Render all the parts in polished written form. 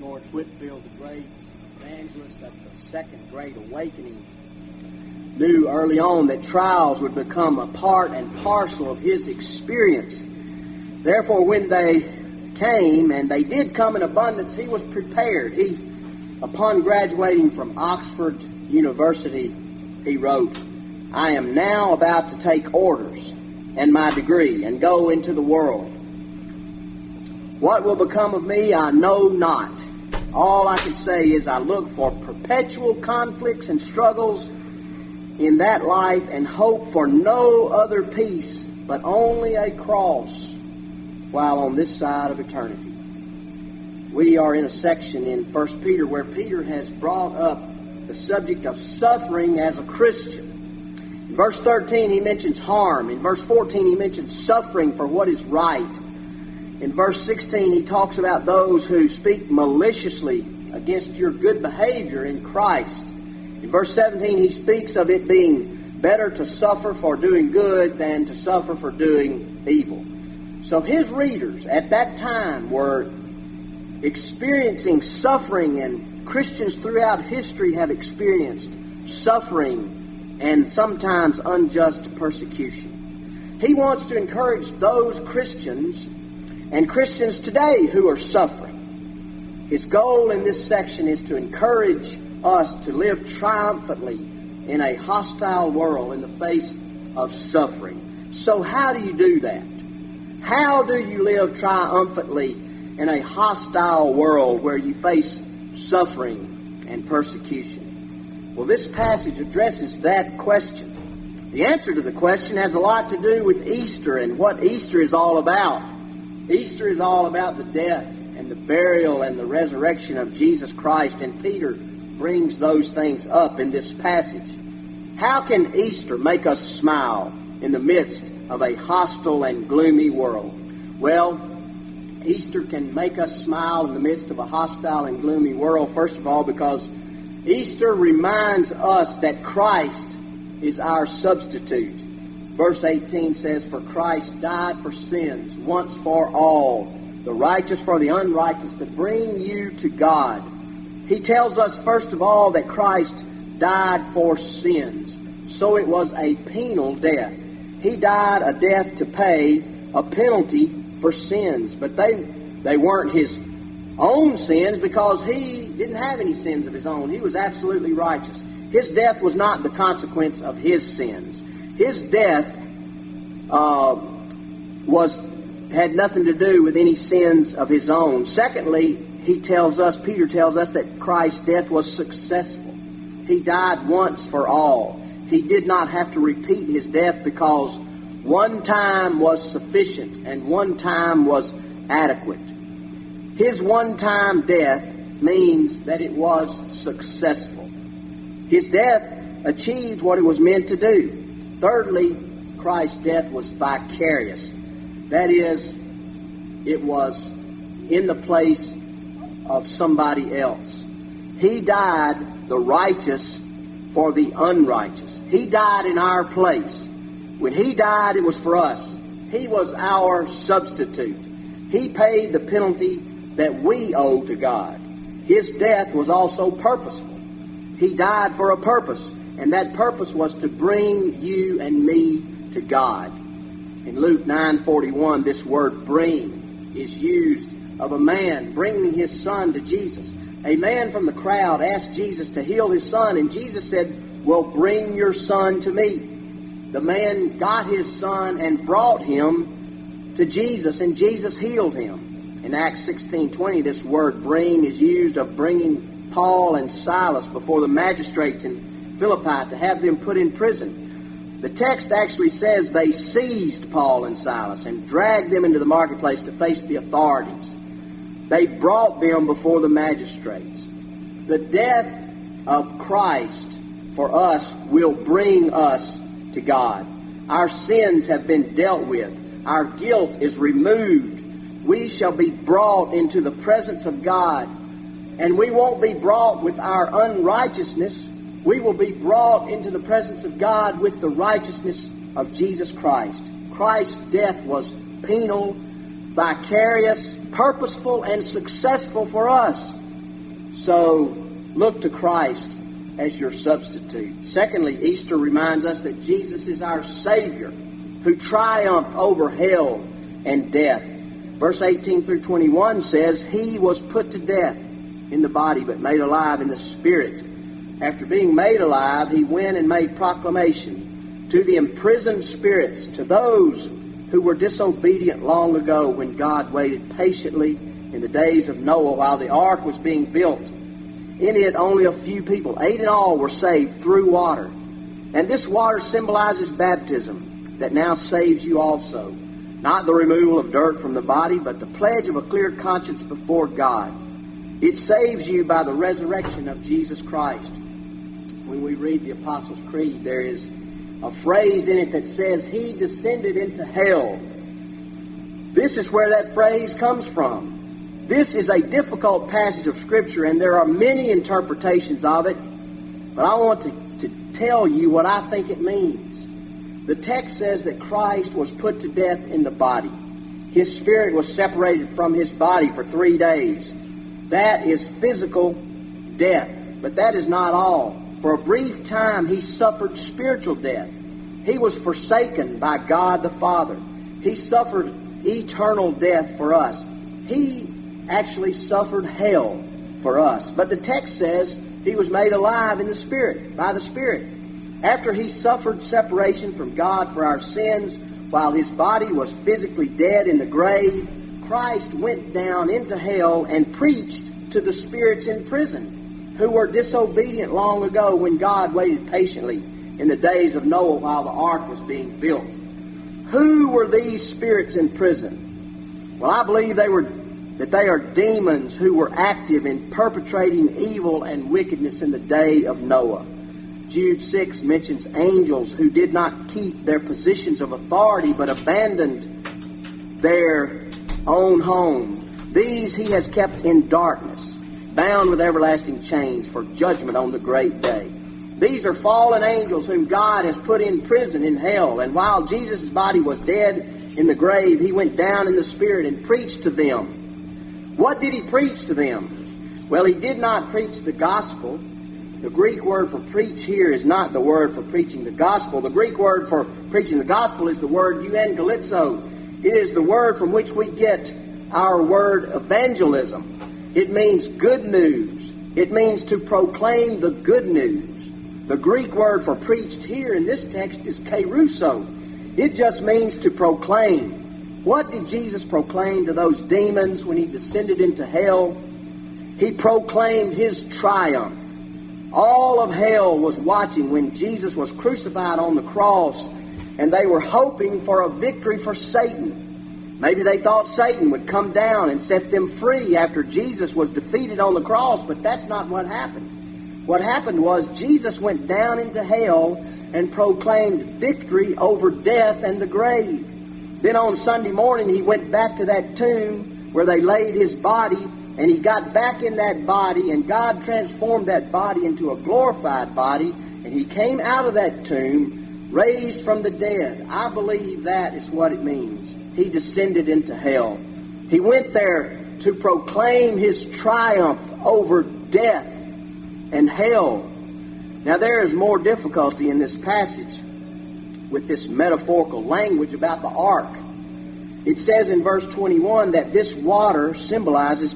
George Whitefield, the great evangelist of the Second Great Awakening, knew early on that trials would become a part and parcel of his experience. Therefore, when they came, and they did come in abundance, he was prepared. Upon graduating from Oxford University, he wrote, "I am now about to take orders and my degree and go into the world. What will become of me, I know not. All I can say is I look for perpetual conflicts and struggles in that life and hope for no other peace but only a cross while on this side of eternity." We are in a section in 1 Peter where Peter has brought up the subject of suffering as a Christian. In verse 13 he mentions harm. In verse 14 he mentions suffering for what is right. In verse 16 he talks about those who speak maliciously against your good behavior in Christ. In verse 17 he speaks of it being better to suffer for doing good than to suffer for doing evil. So his readers at that time were experiencing suffering, and Christians throughout history have experienced suffering and sometimes unjust persecution. He wants to encourage those Christians and Christians today who are suffering. His goal in this section is to encourage us to live triumphantly in a hostile world in the face of suffering. So how do you do that? How do you live triumphantly in a hostile world where you face suffering and persecution? Well, this passage addresses that question. The answer to the question has a lot to do with Easter and what Easter is all about. Easter is all about the death and the burial and the resurrection of Jesus Christ, and Peter brings those things up in this passage. How can Easter make us smile in the midst of a hostile and gloomy world? Well, Easter can make us smile in the midst of a hostile and gloomy world, first of all, because Easter reminds us that Christ is our substitute. Verse 18 says, "For Christ died for sins once for all, the righteous for the unrighteous, to bring you to God." He tells us, first of all, that Christ died for sins. So it was a penal death. He died a death to pay a penalty for sins. But they weren't his own sins, because he didn't have any sins of his own. He was absolutely righteous. His death was not the consequence of his sins. His death had nothing to do with any sins of his own. Secondly, Peter tells us that Christ's death was successful. He died once for all. He did not have to repeat his death, because one time was sufficient and one time was adequate. His one-time death means that it was successful. His death achieved what it was meant to do. Thirdly, Christ's death was vicarious. That is, it was in the place of somebody else. He died, the righteous, for the unrighteous. He died in our place. When He died, it was for us. He was our substitute. He paid the penalty that we owe to God. His death was also purposeful. He died for a purpose, and that purpose was to bring you and me to God. In Luke 9:41, this word "bring" is used of a man bringing his son to Jesus. A man from the crowd asked Jesus to heal his son, and Jesus said, "Well, bring your son to me." The man got his son and brought him to Jesus, and Jesus healed him. In Acts 16:20, this word "bring" is used of bringing Paul and Silas before the magistrates in Philippi to have them put in prison. The text actually says they seized Paul and Silas and dragged them into the marketplace to face the authorities. They brought them before the magistrates. The death of Christ for us will bring us to God. Our sins have been dealt with. Our guilt is removed. We shall be brought into the presence of God. And we won't be brought with our unrighteousness. We will be brought into the presence of God with the righteousness of Jesus Christ. Christ's death was penal, vicarious, purposeful, and successful for us. So look to Christ as your substitute. Secondly, Easter reminds us that Jesus is our Savior who triumphed over hell and death. Verse 18 through 21 says, He was put to death in the body, but made alive in the spirit. After being made alive, He went and made proclamation to the imprisoned spirits, to those who were disobedient long ago when God waited patiently in the days of Noah while the ark was being built. In it only a few people, 8 in all, were saved through water. And this water symbolizes baptism that now saves you also. Not the removal of dirt from the body, but the pledge of a clear conscience before God. It saves you by the resurrection of Jesus Christ. When we read the Apostles' Creed, there is a phrase in it that says, He descended into hell. This is where that phrase comes from. This is a difficult passage of Scripture, and there are many interpretations of it, but I want to tell you what I think it means. The text says that Christ was put to death in the body. His spirit was separated from His body for 3 days. That is physical death, but that is not all. For a brief time, He suffered spiritual death. He was forsaken by God the Father. He suffered eternal death for us. He actually suffered hell for us. But the text says He was made alive in the Spirit, by the Spirit. After He suffered separation from God for our sins, while His body was physically dead in the grave, Christ went down into hell and preached to the spirits in prison, who were disobedient long ago when God waited patiently in the days of Noah while the ark was being built. Who were these spirits in prison? Well, I believe that they are demons who were active in perpetrating evil and wickedness in the day of Noah. Jude 6 mentions angels who did not keep their positions of authority but abandoned their own home. These He has kept in darkness, bound with everlasting chains for judgment on the great day. These are fallen angels whom God has put in prison in hell. And while Jesus' body was dead in the grave, He went down in the Spirit and preached to them. What did He preach to them? Well, He did not preach the gospel. The Greek word for preach here is not the word for preaching the gospel. The Greek word for preaching the gospel is the word euangelizo. It is the word from which we get our word evangelism. It means good news. It means to proclaim the good news. The Greek word for preached here in this text is keruso. It just means to proclaim. What did Jesus proclaim to those demons when He descended into hell? He proclaimed His triumph. All of hell was watching when Jesus was crucified on the cross, and they were hoping for a victory for Satan. Maybe they thought Satan would come down and set them free after Jesus was defeated on the cross, but that's not what happened. What happened was Jesus went down into hell and proclaimed victory over death and the grave. Then on Sunday morning He went back to that tomb where they laid His body, and He got back in that body, and God transformed that body into a glorified body, and He came out of that tomb raised from the dead. I believe that is what it means. He descended into hell. He went there to proclaim His triumph over death and hell. Now there is more difficulty in this passage with this metaphorical language about the ark. It says in verse 21 that this water symbolizes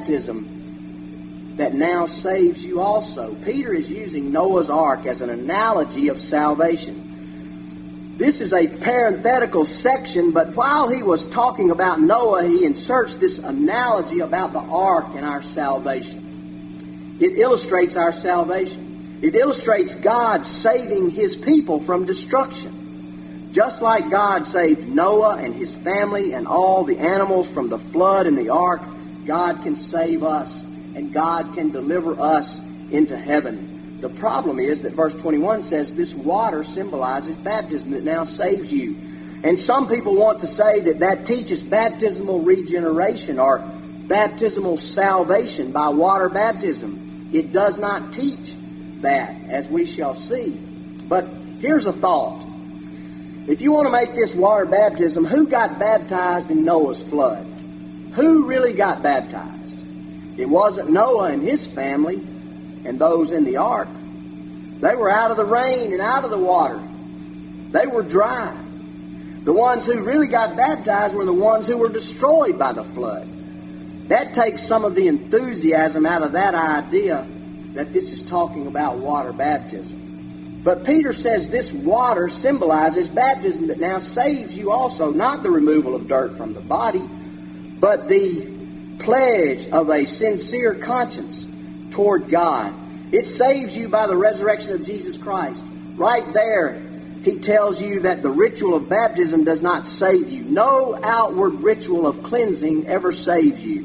baptism that now saves you also. Peter is using Noah's ark as an analogy of salvation. This is a parenthetical section, but while he was talking about Noah, he inserts this analogy about the ark and our salvation. It illustrates our salvation. It illustrates God saving His people from destruction. Just like God saved Noah and his family and all the animals from the flood and the ark, God can save us, and God can deliver us into heaven. The problem is that verse 21 says this water symbolizes baptism that now saves you. And some people want to say that that teaches baptismal regeneration or baptismal salvation by water baptism. It does not teach that, as we shall see. But here's a thought. If you want to make this water baptism, who got baptized in Noah's flood? Who really got baptized? It wasn't Noah and his family and those in the ark. They were out of the rain and out of the water. They were dry. The ones who really got baptized were the ones who were destroyed by the flood. That takes some of the enthusiasm out of that idea that this is talking about water baptism. But Peter says this water symbolizes baptism that now saves you also, not the removal of dirt from the body, but the pledge of a sincere conscience toward God. It saves you by the resurrection of Jesus Christ. Right there, he tells you that the ritual of baptism does not save you. No outward ritual of cleansing ever saves you.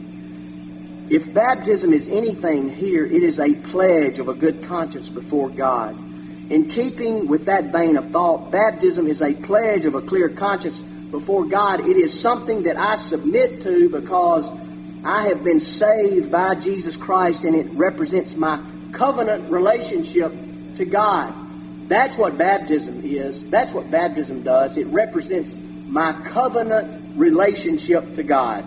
If baptism is anything here, it is a pledge of a good conscience before God. In keeping with that vein of thought, baptism is a pledge of a clear conscience before God. It is something that I submit to because I have been saved by Jesus Christ, and it represents my covenant relationship to God. That's what baptism is. That's what baptism does. It represents my covenant relationship to God.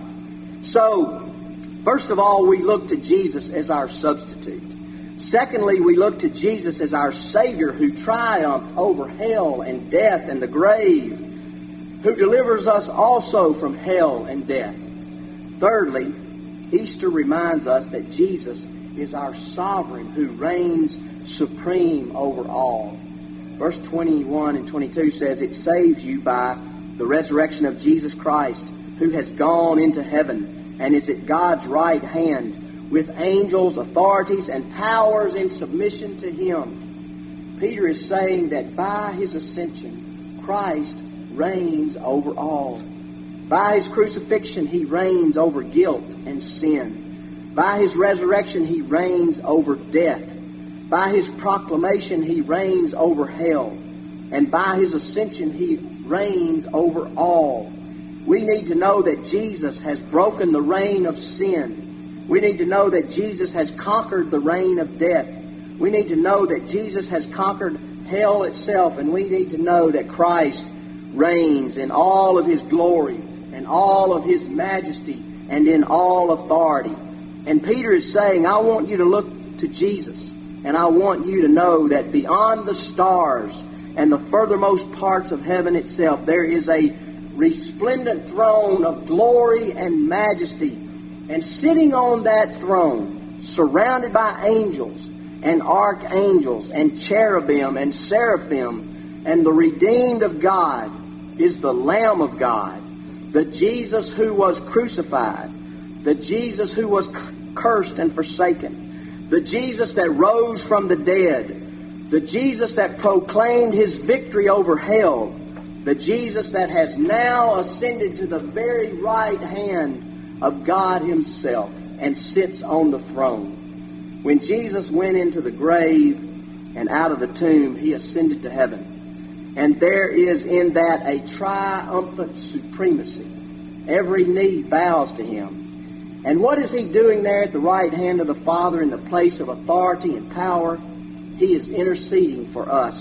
So, first of all, we look to Jesus as our substitute. Secondly, we look to Jesus as our Savior who triumphed over hell and death and the grave, who delivers us also from hell and death. Thirdly, Easter reminds us that Jesus is our sovereign who reigns supreme over all. Verse 21 and 22 says, it saves you by the resurrection of Jesus Christ, who has gone into heaven and is at God's right hand, with angels, authorities, and powers in submission to Him. Peter is saying that by His ascension, Christ reigns over all. By His crucifixion, He reigns over guilt and sin. By His resurrection, He reigns over death. By His proclamation, He reigns over hell. And by His ascension, He reigns over all. We need to know that Jesus has broken the reign of sin. We need to know that Jesus has conquered the reign of death. We need to know that Jesus has conquered hell itself. And we need to know that Christ reigns in all of His glory and all of His majesty and in all authority. And Peter is saying, I want you to look to Jesus. And I want you to know that beyond the stars and the furthermost parts of heaven itself, there is a resplendent throne of glory and majesty. And sitting on that throne, surrounded by angels and archangels and cherubim and seraphim, and the redeemed of God is the Lamb of God, the Jesus who was crucified, the Jesus who was cursed and forsaken, the Jesus that rose from the dead, the Jesus that proclaimed His victory over hell, the Jesus that has now ascended to the very right hand of God Himself and sits on the throne. When Jesus went into the grave and out of the tomb, He ascended to heaven. And there is in that a triumphant supremacy. Every knee bows to Him. And what is He doing there at the right hand of the Father in the place of authority and power? He is interceding for us.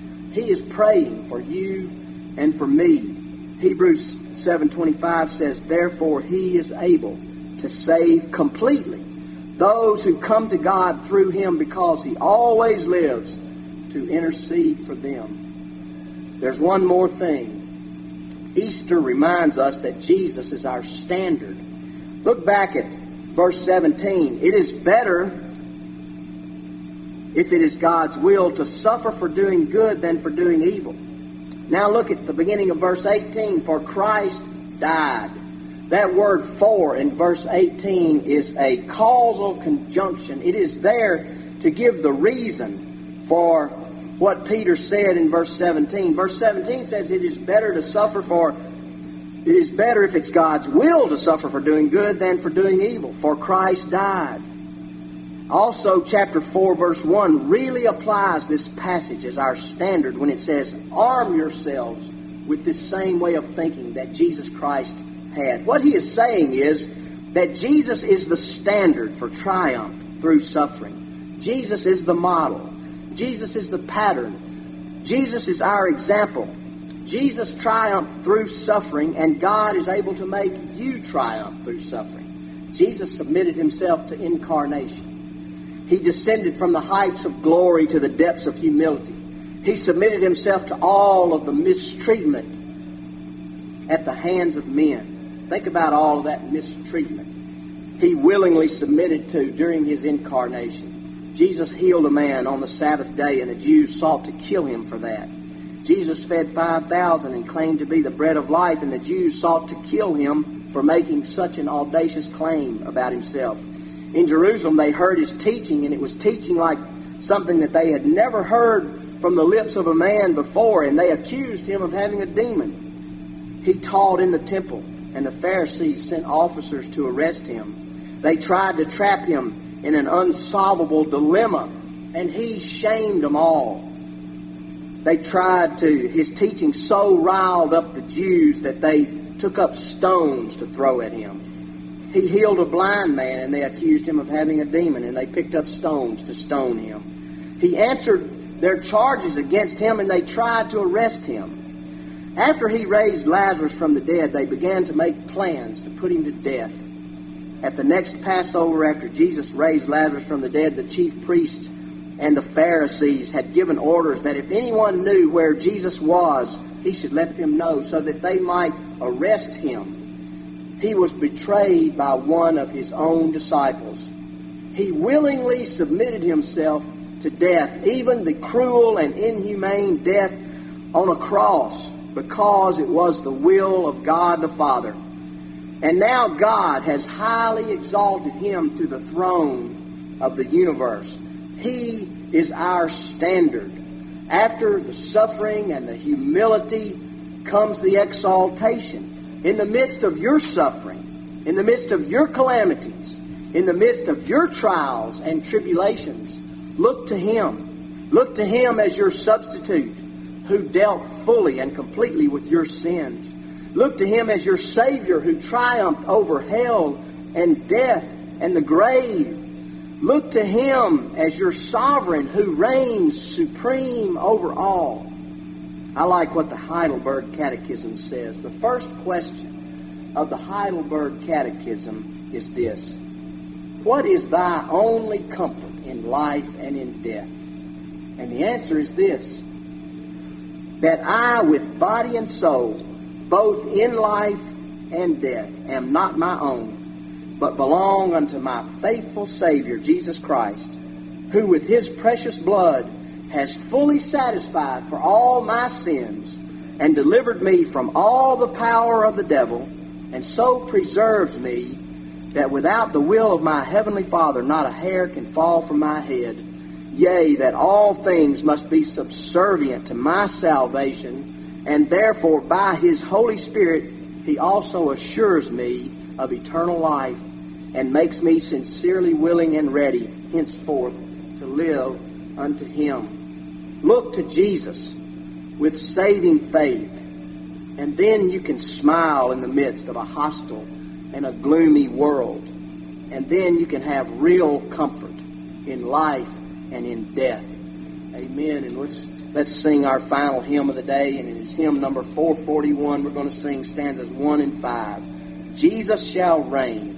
He is praying for you and for me. Hebrews 7:25 says, therefore He is able to save completely those who come to God through Him, because He always lives to intercede for them. There's one more thing. Easter reminds us that Jesus is our standard. Look back at verse 17. It is better, if it is God's will, to suffer for doing good than for doing evil. Now look at the beginning of verse 18. For Christ died. That word for in verse 18 is a causal conjunction. It is there to give the reason for what Peter said in verse 17. Verse 17 says it is better to suffer for, it is better if it's God's will to suffer for doing good than for doing evil. For Christ died. Also, chapter 4, verse 1 really applies this passage as our standard when it says, arm yourselves with this same way of thinking that Jesus Christ had. What he is saying is that Jesus is the standard for triumph through suffering. Jesus is the model. Jesus is the pattern. Jesus is our example. Jesus triumphed through suffering, and God is able to make you triumph through suffering. Jesus submitted Himself to incarnation. He descended from the heights of glory to the depths of humility. He submitted Himself to all of the mistreatment at the hands of men. Think about all of that mistreatment He willingly submitted to during His incarnation. Jesus healed a man on the Sabbath day, and the Jews sought to kill Him for that. Jesus fed 5,000 and claimed to be the bread of life, and the Jews sought to kill Him for making such an audacious claim about Himself. In Jerusalem, they heard His teaching, and it was teaching like something that they had never heard from the lips of a man before, and they accused Him of having a demon. He taught in the temple, and the Pharisees sent officers to arrest Him. They tried to trap Him in an unsolvable dilemma, and He shamed them all. His teaching so riled up the Jews that they took up stones to throw at Him. He healed a blind man, and they accused Him of having a demon, and they picked up stones to stone Him. He answered their charges against Him, and they tried to arrest Him. After He raised Lazarus from the dead, they began to make plans to put Him to death. At the next Passover, after Jesus raised Lazarus from the dead, the chief priests and the Pharisees had given orders that if anyone knew where Jesus was, he should let them know so that they might arrest Him. He was betrayed by one of His own disciples. He willingly submitted Himself to death, even the cruel and inhumane death on a cross, because it was the will of God the Father. And now God has highly exalted Him to the throne of the universe. He is our standard. After the suffering and the humility comes the exaltation. In the midst of your suffering, in the midst of your calamities, in the midst of your trials and tribulations, look to Him. Look to Him as your substitute, who dealt fully and completely with your sins. Look to Him as your Savior, who triumphed over hell and death and the grave. Look to Him as your sovereign, who reigns supreme over all. I like what the Heidelberg Catechism says. The first question of the Heidelberg Catechism is this: what is thy only comfort in life and in death? And the answer is this: that I, with body and soul, both in life and death, am not my own, but belong unto my faithful Savior, Jesus Christ, who with His precious blood has fully satisfied for all my sins and delivered me from all the power of the devil, and so preserves me that without the will of my Heavenly Father not a hair can fall from my head. Yea, that all things must be subservient to my salvation, and therefore by His Holy Spirit He also assures me of eternal life, and makes me sincerely willing and ready henceforth to live unto Him. Look to Jesus with saving faith, and then you can smile in the midst of a hostile and a gloomy world, and then you can have real comfort in life and in death. Amen. And let's sing our final hymn of the day, and it is hymn number 441. We're going to sing stanzas 1 and 5. Jesus shall reign.